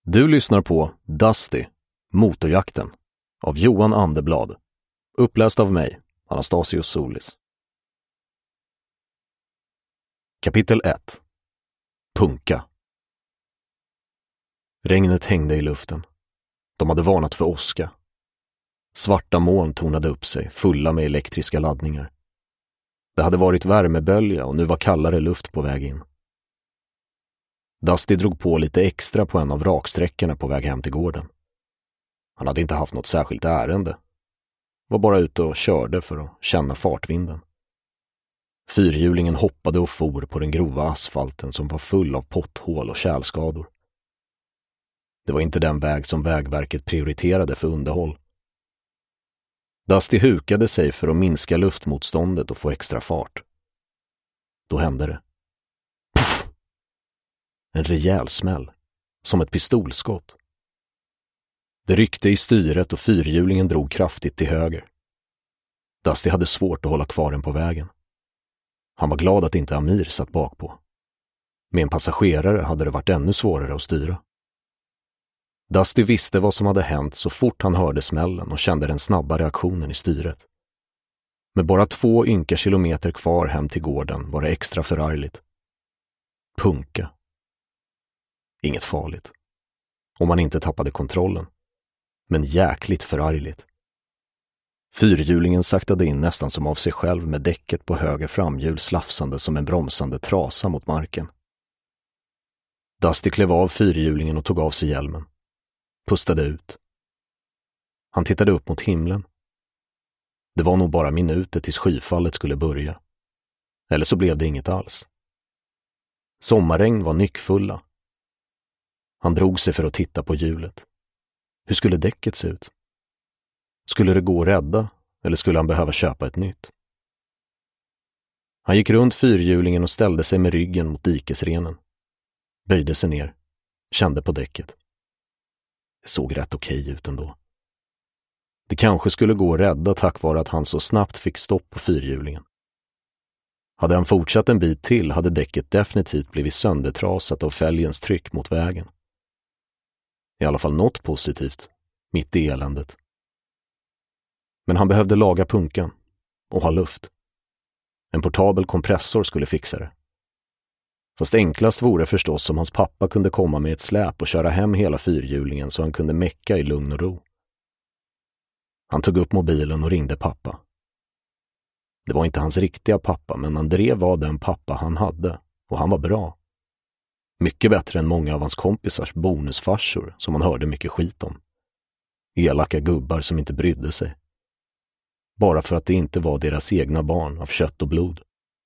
Du lyssnar på Dusty, Motorjakten av Johan Anderblad. Uppläst av mig, Anastasios Solis. Kapitel 1. Punka. Regnet hängde i luften. De hade varnat för åska. Svarta moln tornade upp sig, fulla med elektriska laddningar. Det hade varit värmebölja och nu var kallare luft på väg in. Dusty drog på lite extra på en av raksträckorna på väg hem till gården. Han hade inte haft något särskilt ärende. Var bara ute och körde för att känna fartvinden. Fyrhjulingen hoppade och for på den grova asfalten som var full av potthål och kärlskador. Det var inte den väg som Vägverket prioriterade för underhåll. Dusty hukade sig för att minska luftmotståndet och få extra fart. Då hände det. Puff! En rejäl smäll, som ett pistolskott. Det ryckte i styret och fyrhjulingen drog kraftigt till höger. Dusty hade svårt att hålla kvar den på vägen. Han var glad att inte Amir satt bak på. Med en passagerare hade det varit ynnu svårare att styra. Dusty visste vad som hade hänt så fort han hörde smällen och kände den snabba reaktionen i styret. Med bara 2 ynka kilometer kvar hem till gården var det extra förargligt. Punka. Inget farligt. Om man inte tappade kontrollen. Men jäkligt förargligt. Fyrhjulingen saktade in nästan som av sig själv med däcket på höger framhjul slafsande som en bromsande trasa mot marken. Dusty klev av fyrhjulingen och tog av sig hjälmen. Pustade ut. Han tittade upp mot himlen. Det var nog bara minuter tills skyfallet skulle börja. Eller så blev det inget alls. Sommarregn var nyckfulla. Han drog sig för att titta på hjulet. Hur skulle däcket se ut? Skulle det gå att rädda eller skulle han behöva köpa ett nytt? Han gick runt fyrhjulingen och ställde sig med ryggen mot dikesrenen. Böjde sig ner. Kände på däcket. Det såg rätt okej ut ändå. Det kanske skulle gå att rädda tack vare att han så snabbt fick stopp på fyrhjulingen. Hade han fortsatt en bit till hade däcket definitivt blivit söndertrasat av fälgens tryck mot vägen. I alla fall något positivt, mitt i eländet. Men han behövde laga punkan och ha luft. En portabel kompressor skulle fixa det. Fast enklast vore förstås om hans pappa kunde komma med ett släp och köra hem hela fyrhjulingen så han kunde mecka i lugn och ro. Han tog upp mobilen och ringde pappa. Det var inte hans riktiga pappa, men André var den pappa han hade och han var bra. Mycket bättre än många av hans kompisars bonusfarsor som han hörde mycket skit om. Elaka gubbar som inte brydde sig. Bara för att det inte var deras egna barn av kött och blod.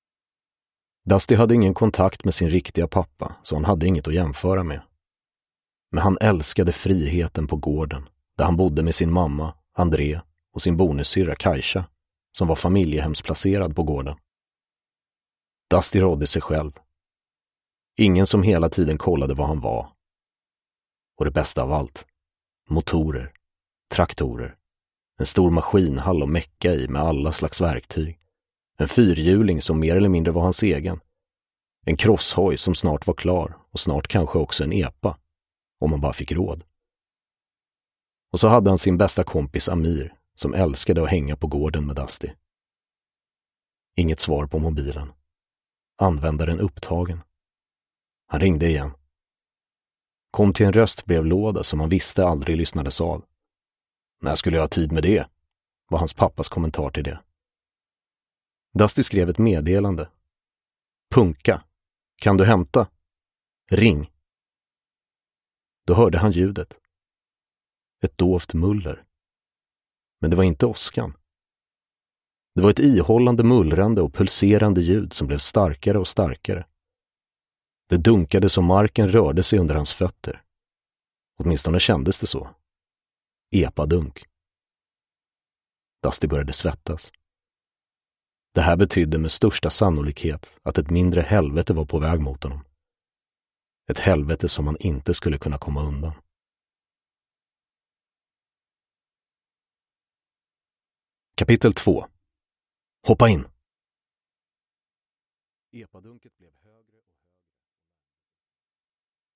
Dusty hade ingen kontakt med sin riktiga pappa så han hade inget att jämföra med. Men han älskade friheten på gården där han bodde med sin mamma, André och sin bonussyrra Kajsa som var familjehemsplacerad på gården. Dusty rådde sig själv. Ingen som hela tiden kollade vad han var. Och det bästa av allt. Motorer, traktorer, en stor maskinhall att mecka i med alla slags verktyg. En fyrhjuling som mer eller mindre var hans egen. En crosshoj som snart var klar och snart kanske också en epa. Om man bara fick råd. Och så hade han sin bästa kompis Amir som älskade att hänga på gården med Dusty. Inget svar på mobilen. Användaren upptagen. Han ringde igen. Kom till en röstbrevlåda som han visste aldrig lyssnades av. När skulle jag ha tid med det? Var hans pappas kommentar till det. Dusty skrev ett meddelande. Punka. Kan du hämta? Ring. Då hörde han ljudet. Ett dovt muller. Men det var inte åskan. Det var ett ihållande mullrande och pulserande ljud som blev starkare och starkare. Det dunkade som marken rörde sig under hans fötter. Åtminstone kändes det så. Epadunk. Dusty började svettas. Det här betydde med största sannolikhet att ett mindre helvete var på väg mot honom. Ett helvete som han inte skulle kunna komma undan. Kapitel 2. Hoppa in. Epadunket blev